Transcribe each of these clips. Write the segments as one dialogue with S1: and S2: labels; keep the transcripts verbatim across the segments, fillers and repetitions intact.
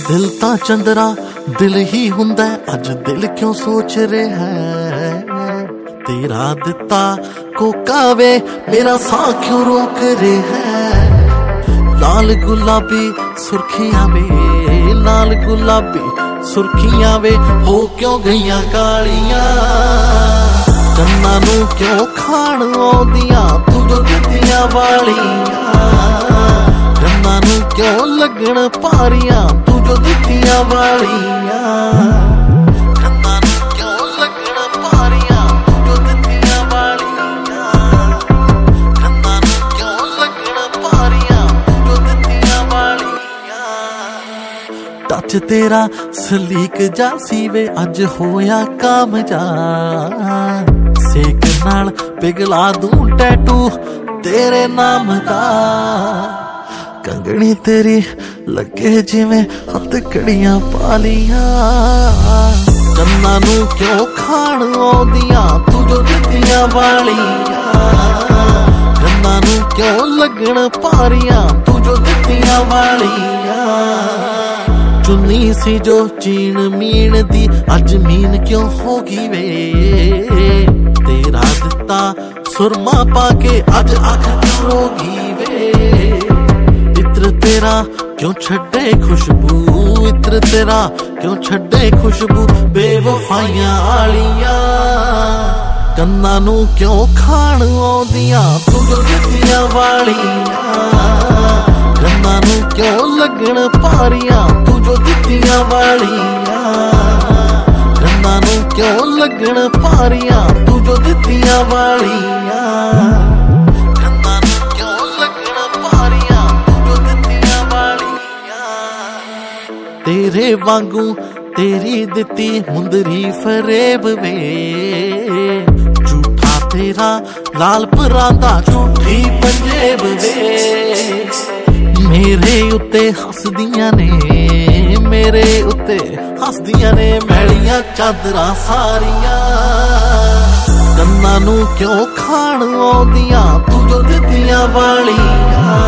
S1: दिल ता चंदरा दिल ही हुंदा अज दिल क्यों सोच रहा है तेरा दिता कोका वे मेरा साह क्यों रोक रहा है लाल गुलाबी सुर्खियां वे लाल गुलाबी सुर्खियां वे हो क्यों गईयां कालियां कन्ना नू क्यों खाण आउंदियां तू जो दित्तियां वालियां कन्ना नू क्यों लगण भारियां तू जो दित्तियां वालियां कन्ना नू क्यों लगण भारियां तू जो दित्तियां वालियां कन्ना नू क्यों लगण भारियां तू जो दित्तियां वालियां टच तेरा सलीक जा सीवे अज होया काम जा सेक नाल पिघला दूं टैटू तेरे नाम दा कंगनी तेरी लगे जिवें हथकड़ियां पालियां कन्ना नू क्यों खाण आउंदियां तू जो दित्तियां वालियां कन्ना नू क्यों लगण भारियां तू जो दित्तियां वालियां चुन्नी सी जो चीन मीन दी अज मीन क्यों होगी वे तेरा दिता सुरमा पाके अज अख क्यों रोगी वे इत्र तेरा क्यों छड्डे खुशबू इत्र तेरा क्यों छड्डे खुशबू बेवफाइयां आलियां कन्ना नू क्यों खाण आउंदियां तू जो दित्तियां वालियां कन्ना नू क्यों लगण भारियां तू जो दित्तियां वालियां कन्ना नू क्यों लगण भारियां तू जो दित्तियां वालियां कन्ना नू क्यों लगण भारियां तू जो दित्तियां वालियां तेरे वांगू तेरी दित्ती मुंदरी फरेब वे झूठा तेरा लाल परांदा झूठी पंजेब वे मेरे उत्ते हसदियां ने मेरे उत्ते हसदियां ने मैलियां चादरां सारियां कन्ना नू क्यों खाण आउंदियां तू जो दित्तियां वालियां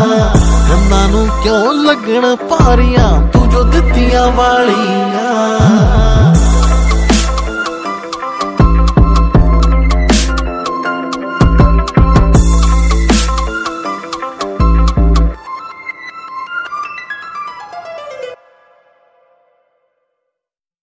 S1: कन्ना नू क्यों लगण भारियां तू जो दित्तियां वालियां।